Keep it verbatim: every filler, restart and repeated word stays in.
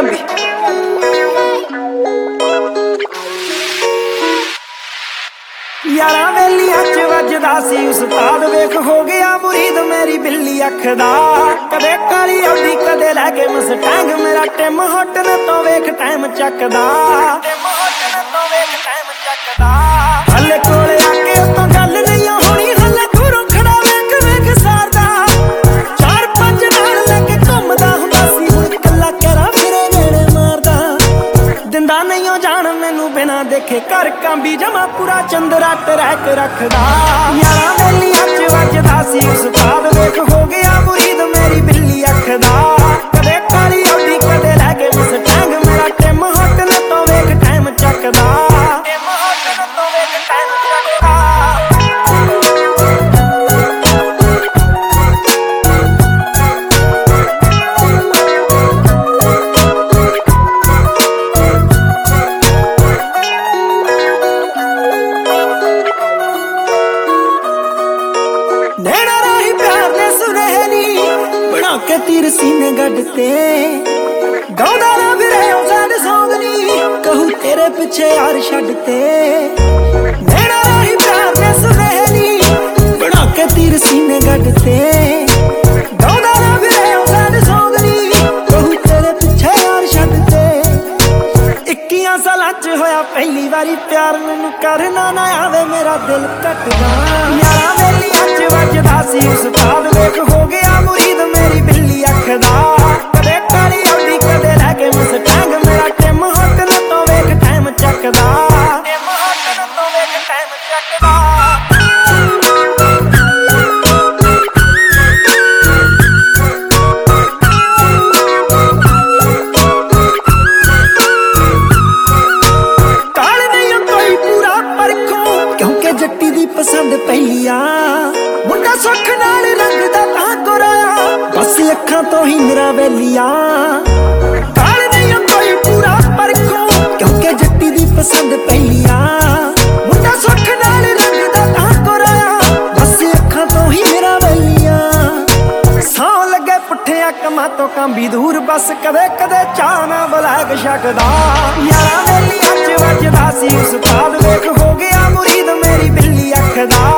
Cambi यारा वेलियां च वजदा सी उस्ताद वेख हो गया मुरीद मेरी बिल्ली अख दा कदे काली औदी कदे लैके मस्टैंग मेरा टिम होटन तो वेख टाइम चकदा टिम होटन तो वेख टाइम चकदा हले कोले आके तो गल नहीं होनी हले दूरों खड़ा वेख वेख सारदा चार पंज नाल लगे घुमदा हुंदा सी हुण कल्ला करा मेरे नेड़े मारदा दिंदा नहीं हो जान मैनू बिना देखे घर कांबी जमा पूरा चंदरा ट्रैक रखदा यारा वेलियां च वजदा सी उस्ताद वेख हो गया मुरीद मेरी बिल्ली अख दा कदे काली औदी कदे लैके मस्टैंग मेरा टिम होटन तो वेख टाइम चकदा टिम होटन तो वेख टाइम चकदा के तीर सीने गढ़ते गाँदा ना फिरे सैड सॉन्ग नी कहूँ तेरे पीछे यार छड़ते मेरा राही प्यार ने सुनहरी बना के तीर सीने गढ़ते गाँदा ना फिरे सैड सॉन्ग नी कहूँ तेरे पीछे यार छड़ते इक्कियां सालां च होया पहली बारी प्यार मैनू करना ना आवे मेरा दिल कटदा यारा वेलियां च वजदा सी उस्ताद वेख हो गया मुरीद मेरी बिल्ली अख दा कदे काली औदी कदे लैके मस्टैंग मेरा टिम होटन तो वेख टाइम चकदा टिम होटन तो वेख टाइम चकदा काल नहीं कोई पूरा परखो क्योंकि जट्टी दी पसंद पहलिया मुंडा सुख नाल रंगदा तां गोराया बस अखां तो ही मेरा वेलिया काल नहीं कोई पूरा परखो क्योंकि जट्टी दी पसंद पहलिया मुंडा सुख नाल रंगदा तां गोराया बस अखां तो ही मेरा वेलिया सौ लगे पुठिया कमां तो कांबी दूर बस कदे कदे चाह ना बलैक शकदा यारा वेलियां च वजदा सी उस्ताद वेख हो गया मुरीद मेरी बिल्ली अख दा